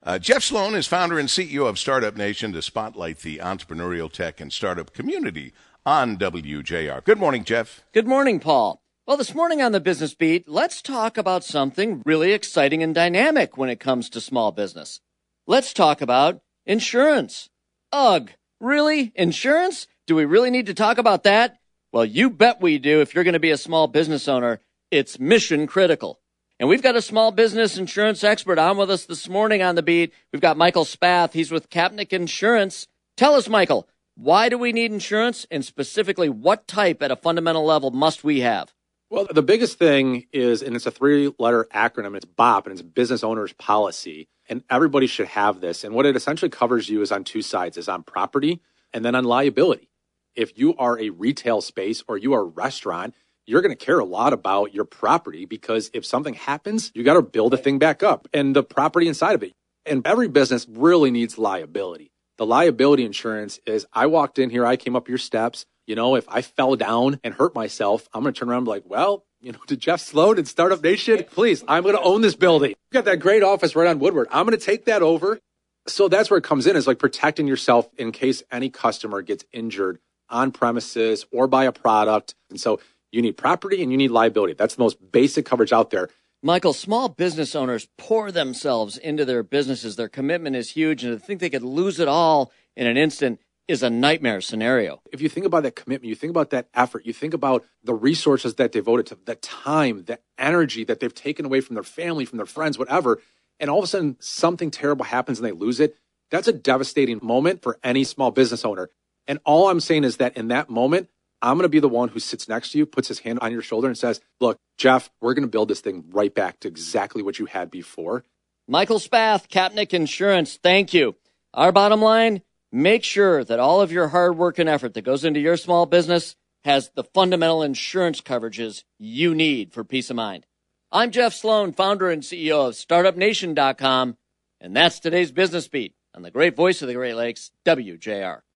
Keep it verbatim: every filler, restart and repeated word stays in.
Uh, Jeff Sloan is founder and C E O of Startup Nation to spotlight the entrepreneurial tech and startup community on W J R. Good morning, Jeff. Good morning, Paul. Well, this morning on the Business Beat, let's talk about something really exciting and dynamic when it comes to small business. Let's talk about insurance. Ugh, really? Insurance? Do we really need to talk about that? Well, you bet we do if you're going to be a small business owner. It's mission critical. And we've got a small business insurance expert on with us this morning on the beat. We've got Michael Spath. He's with Kapnick Insurance. Tell us, Michael, why do we need insurance, and specifically what type at a fundamental level must we have? Well, the biggest thing is, and it's a three-letter acronym, it's B O P, and it's Business Owner's Policy. And everybody should have this. And what it essentially covers you is on two sides, is on property and then on liability. If you are a retail space or you are a restaurant, you're going to care a lot about your property, because if something happens, you got to build a thing back up and the property inside of it. And every business really needs liability. The liability insurance is, I walked in here, I came up your steps. You know, if I fell down and hurt myself, I'm going to turn around and be like, well, you know, to Jeff Sloan and Startup Nation, please, I'm going to own this building. You got that great office right on Woodward. I'm going to take that over. So that's where it comes in, is like protecting yourself in case any customer gets injured on premises or by a product. And so you need property and you need liability. That's the most basic coverage out there. Michael, small business owners pour themselves into their businesses. Their commitment is huge, and to think they could lose it all in an instant is a nightmare scenario. If you think about that commitment, you think about that effort, you think about the resources that devoted to the time, the energy that they've taken away from their family, from their friends, whatever, and all of a sudden something terrible happens and they lose it, that's a devastating moment for any small business owner. And all I'm saying is that in that moment, I'm going to be the one who sits next to you, puts his hand on your shoulder and says, look, Jeff, we're going to build this thing right back to exactly what you had before. Michael Spath, Kapnick Insurance, thank you. Our bottom line, make sure that all of your hard work and effort that goes into your small business has the fundamental insurance coverages you need for peace of mind. I'm Jeff Sloan, founder and C E O of Startup Nation dot com, and that's today's Business Beat on the great voice of the Great Lakes, W J R.